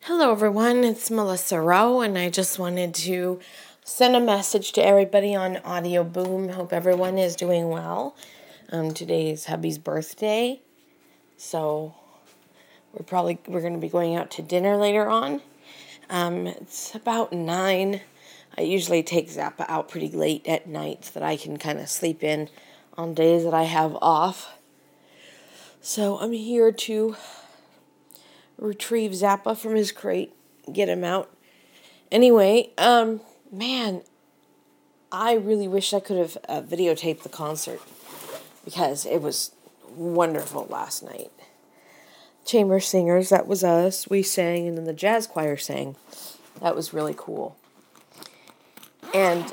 Hello, everyone. It's Melissa Rowe, and I just wanted to send a message to everybody on Audio Boom. Hope everyone is doing well. Today is hubby's birthday, so we're going to be going out to dinner later on. It's about 9. I usually take Zappa out pretty late at night so that I can kind of sleep in on days that I have off. So I'm here to retrieve Zappa from his crate, get him out. Anyway, man, I really wish I could have videotaped the concert because it was wonderful last night. Chamber singers, that was us. We sang, and then the jazz choir sang. That was really cool. And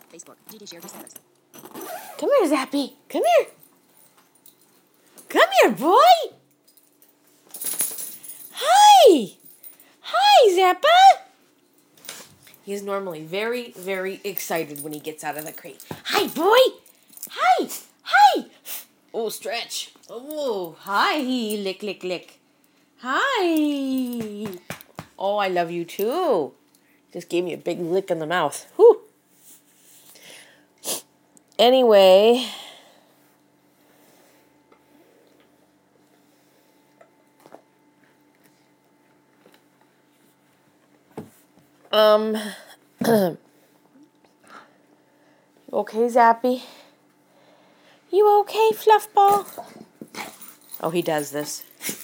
come here, Zappy. Come here. Come here, boy. Hi. Hi, Zappa. He's normally very, very excited when he gets out of the crate. Hi, boy. Hi. Hi. Oh, stretch. Oh, hi. Lick, lick, lick. Hi. Oh, I love you too. Just gave me a big lick in the mouth. Whew. Anyway. Okay, Zappy? You okay, Fluffball? Oh, he does this.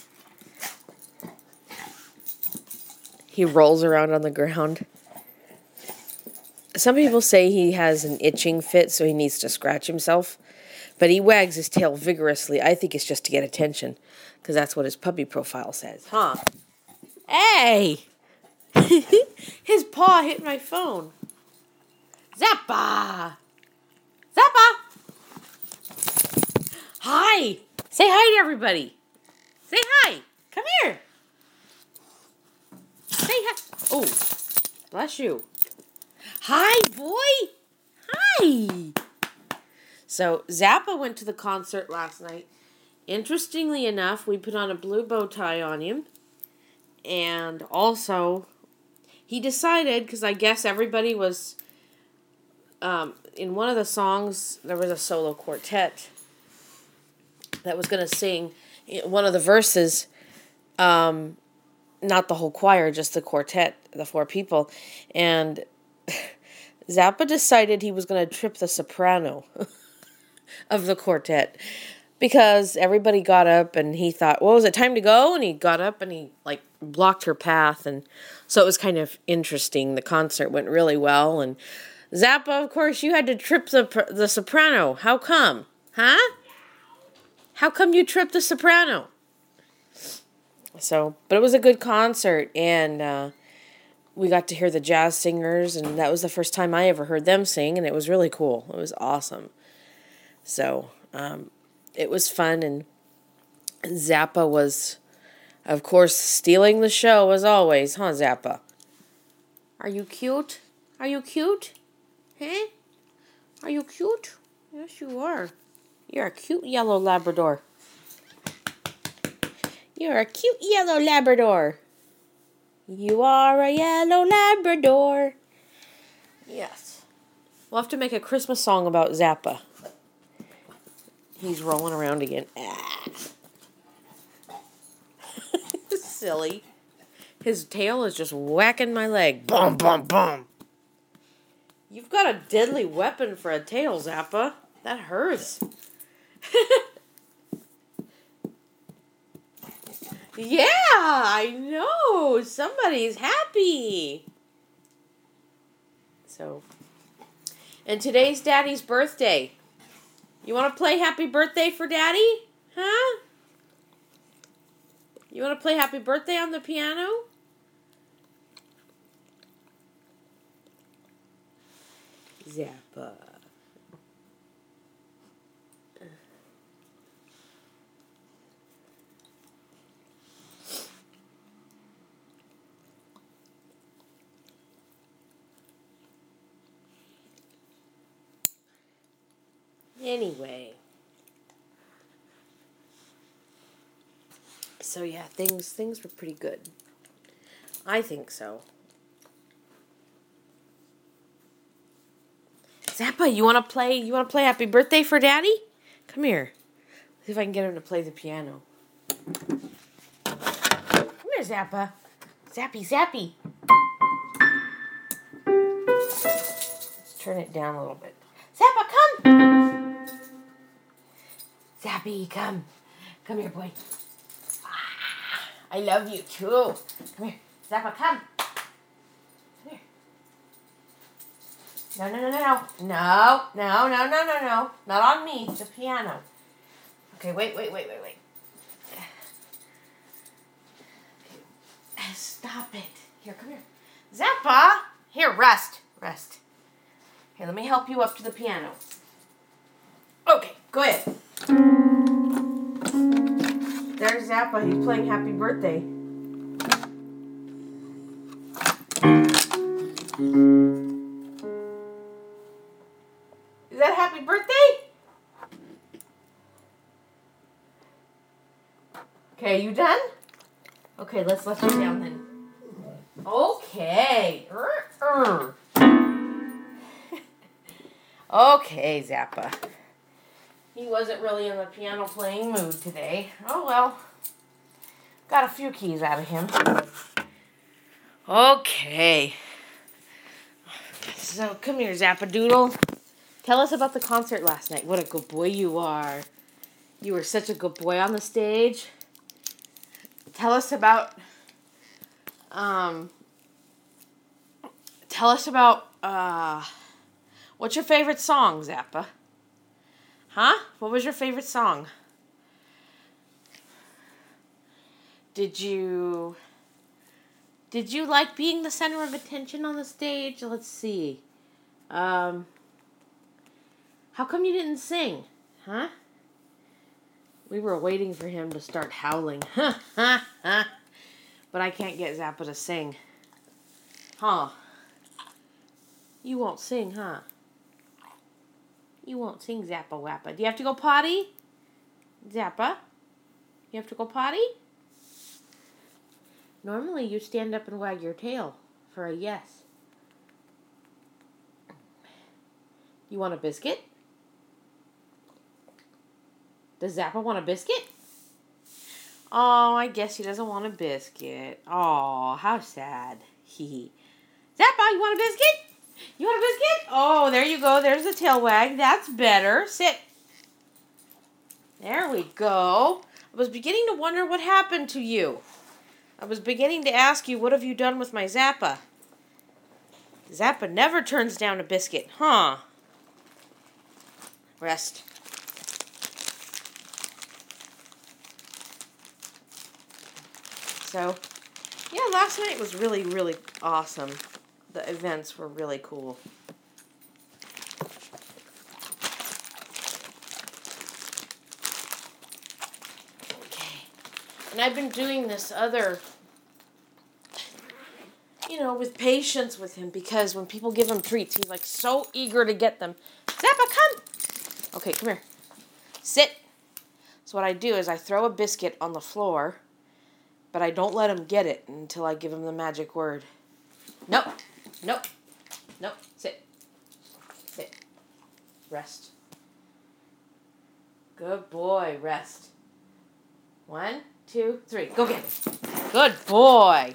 He rolls around on the ground. Some people say he has an itching fit, so he needs to scratch himself. But he wags his tail vigorously. I think it's just to get attention, because that's what his puppy profile says. Huh? Hey! His paw hit my phone. Zappa! Zappa! Hi! Say hi to everybody. Say hi. Come here. Say hi. Oh, bless you. Hi, boy. Hi. So, Zappa went to the concert last night. Interestingly enough, we put on a blue bow tie on him. And also, he decided, because I guess everybody was, in one of the songs, there was a solo quartet that was going to sing one of the verses, not the whole choir, just the quartet, the 4 people. And Zappa decided he was going to trip the soprano of the quartet because everybody got up and he thought, well, is it time to go? And he got up and he blocked her path. And so it was kind of interesting. The concert went really well. And Zappa, of course, you had to trip the soprano. How come? Huh? How come you tripped the soprano? So, but it was a good concert, and we got to hear the jazz singers, and that was the first time I ever heard them sing, and it was really cool. It was awesome. So, it was fun, and Zappa was, of course, stealing the show as always, huh, Zappa? Are you cute? Are you cute? Huh? Are you cute? Yes, you are. You're a cute yellow Labrador. You're a cute yellow Labrador. You are a yellow Labrador. Yes. We'll have to make a Christmas song about Zappa. He's rolling around again. Silly. His tail is just whacking my leg. Bum, bum, bum. You've got a deadly weapon for a tail, Zappa. That hurts. Yeah, I know. Somebody's happy. So, and today's Daddy's birthday. You want to play Happy Birthday for Daddy? Huh? You want to play Happy Birthday on the piano? Zappa. Anyway. So yeah, things were pretty good. I think so. Zappa, you wanna play Happy Birthday for Daddy? Come here. See if I can get him to play the piano. Come here, Zappa. Zappy, Zappy. Let's turn it down a little bit. Zappa, come! Zappy, come. Come here, boy. I love you, too. Come here. Zappa, come. Come here. No, no, no, no, no. No, no, no, no, no, no. Not on me. The piano. Okay, wait. Stop it. Here, come here. Zappa! Here, rest. Here, let me help you up to the piano. Okay, go ahead. There's Zappa. He's playing Happy Birthday. Is that Happy Birthday? Okay, you done? Okay, let's let you down then. Okay. Okay, Zappa. He wasn't really in the piano playing mood today. Oh well. Got a few keys out of him. Okay. So come here, Zappa Doodle. Tell us about the concert last night. What a good boy you are. You were such a good boy on the stage. Tell us about what's your favorite song, Zappa? Huh? What was your favorite song? Did you like being the center of attention on the stage? Let's see. How come you didn't sing? Huh? We were waiting for him to start howling. But I can't get Zappa to sing. Huh? You won't sing, huh? You won't sing, Zappa Wappa. Do you have to go potty? Zappa? You have to go potty? Normally you stand up and wag your tail for a yes. You want a biscuit? Does Zappa want a biscuit? Oh, I guess he doesn't want a biscuit. Oh, how sad. Hee. Zappa, you want a biscuit? You want a biscuit? Oh, there you go. There's the tail wag. That's better. Sit. There we go. I was beginning to wonder what happened to you. I was beginning to ask you, what have you done with my Zappa? Zappa never turns down a biscuit, huh? Rest. So, yeah, last night was really, really awesome. The events were really cool. Okay. And I've been doing this other, with patience with him, because when people give him treats, he's like so eager to get them. Zappa, come! Okay, come here. Sit. So what I do is I throw a biscuit on the floor, but I don't let him get it until I give him the magic word. Nope. Sit. Rest. Good boy. Rest. 1, 2, 3. Go get it. Good boy.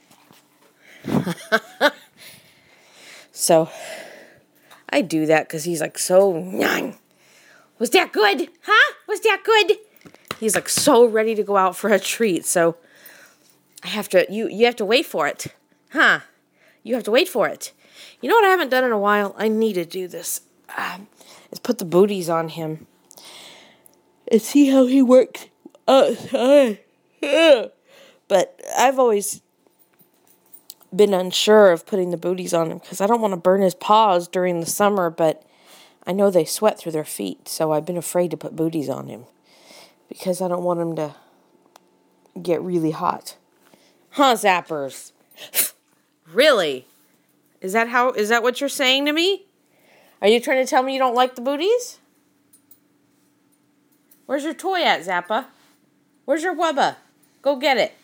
So, I do that because he's like so... Was that good? Huh? Was that good? He's like so ready to go out for a treat, so... I have to... You have to wait for it. Huh? You have to wait for it. You know what I haven't done in a while? I need to do this. Is put the booties on him. And see how he works outside. But I've always been unsure of putting the booties on him because I don't want to burn his paws during the summer, but I know they sweat through their feet, so I've been afraid to put booties on him because I don't want him to get really hot. Huh, Zappers? Really? Is that what you're saying to me? Are you trying to tell me you don't like the booties? Where's your toy at, Zappa? Where's your Wubba? Go get it.